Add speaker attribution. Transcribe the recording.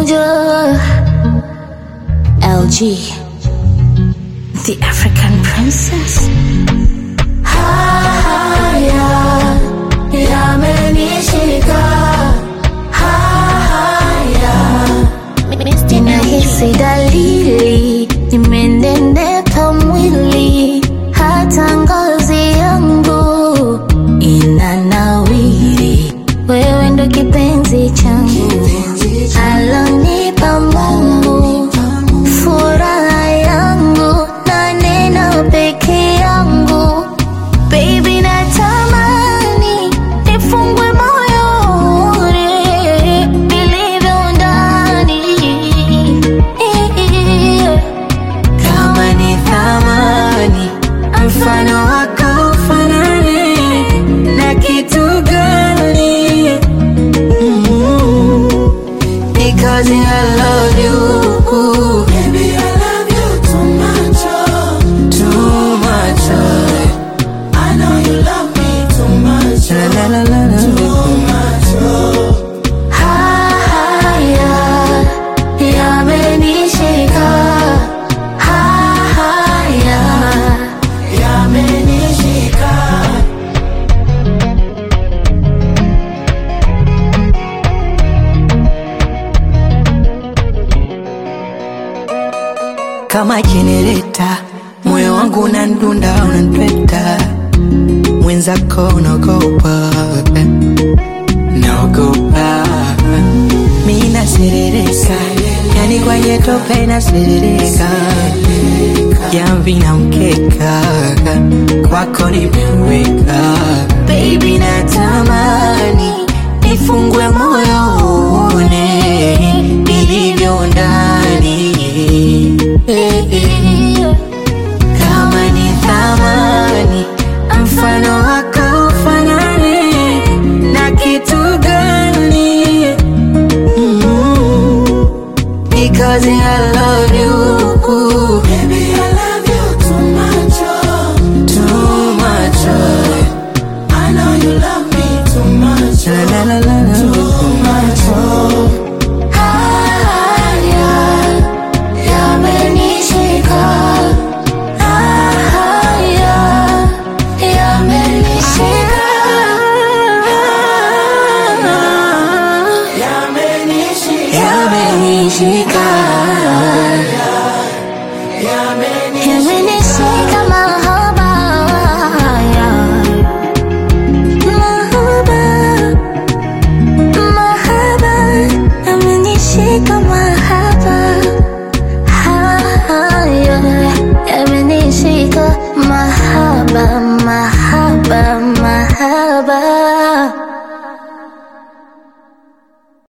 Speaker 1: LG, the African princess. Haya yamenishika, haya ninahisi dalili, nimenenepa mwili, hata ngozi yangu inanawiri. Wewe ndo kipenzi changu, alonipa Mungu, furaha yangu na neno peke yangu. Baby natamani nifungwe moyoni nilivyo ndani. Kama ni thamani, mfano wako ufanane na kitu gani? Because I love you, baby, I love you too much, too much. I know you love me too much, la la la la la, too much. Haya yamenishika, haya yamenishika.
Speaker 2: Kama jenereta, moyo wangu unandunda, unanipeta. Mwenzako unaogopa, naogopa. Mimi naserereka, yani kwenye tope naserereka. Jamvi na mkeka, kwako nimeweka. Baby natamani nifungwe moyo uone nilivyo ndani. Kama ni thamani, mfano wako ufanane na kitu gani? Because I love you, baby, I love you too much, too much. I know you love me too much, la la la la, too much. Haya yamenishika, haya yamenishika, yamenishika.